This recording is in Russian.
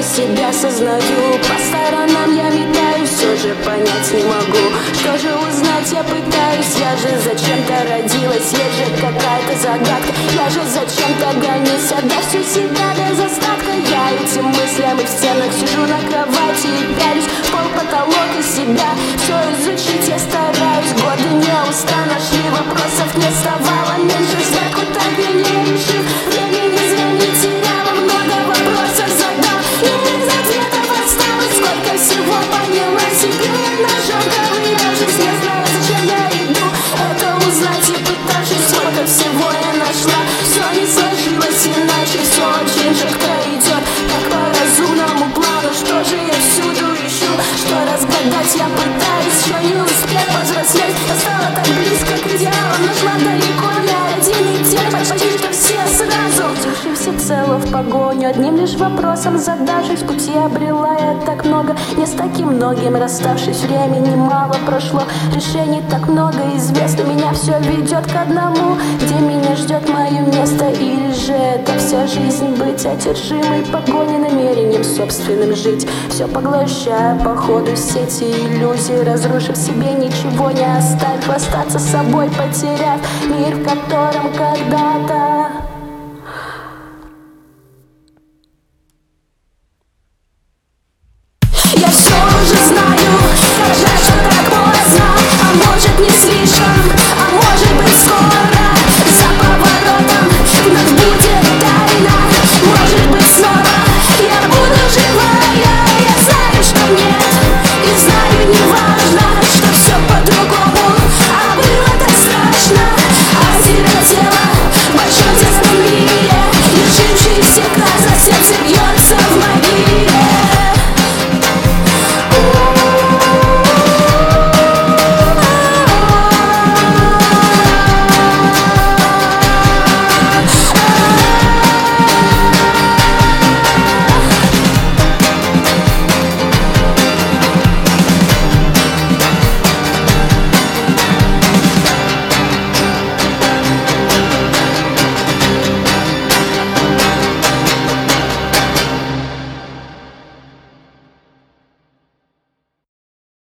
себя сознаю. По сторонам я метаюсь, все же понять не могу. Что же узнать я пытаюсь, я же зачем-то родилась. Есть же какая-то загадка, я же зачем-то гонюсь. Отдав всю себя без остатка, я этим мыслям и в стенах сижу на кровати и пялюсь в пол, потолок и себя. Все изучить я стараюсь, годы не устану, шли, вопросов не вставало меньше, сверху так и не решив. Времени зря не теряла, много вопросов задал, и без ответов осталось. Сколько всего поняла себе, нашел головы, я жизнь не знаю, зачем я иду это узнать и пытавшись. Сколько всего я нашла, все не сложилось иначе, все очень жестко идет, как по разумному плану. Что же я всюду ищу, что разгадать я пытаюсь, еще не успев повзрослеть. Я стала так близко к идеалам, нашла далеко не один и те, почти что все сразу. Души всецело в погоню, одним лишь вопросом задавшись, пути обрела я так много, не с таким многим расставшись. Времени мало прошло, решений так много известно, меня все ведет к одному, где меня ждет мое место. Или же это вся жизнь, быть одержимой погоней, намерением собственным жить, все поглощая по ходу сети иллюзий, разрушив себе ничего не оставив, остаться собой, потеряв мир, в котором когда-то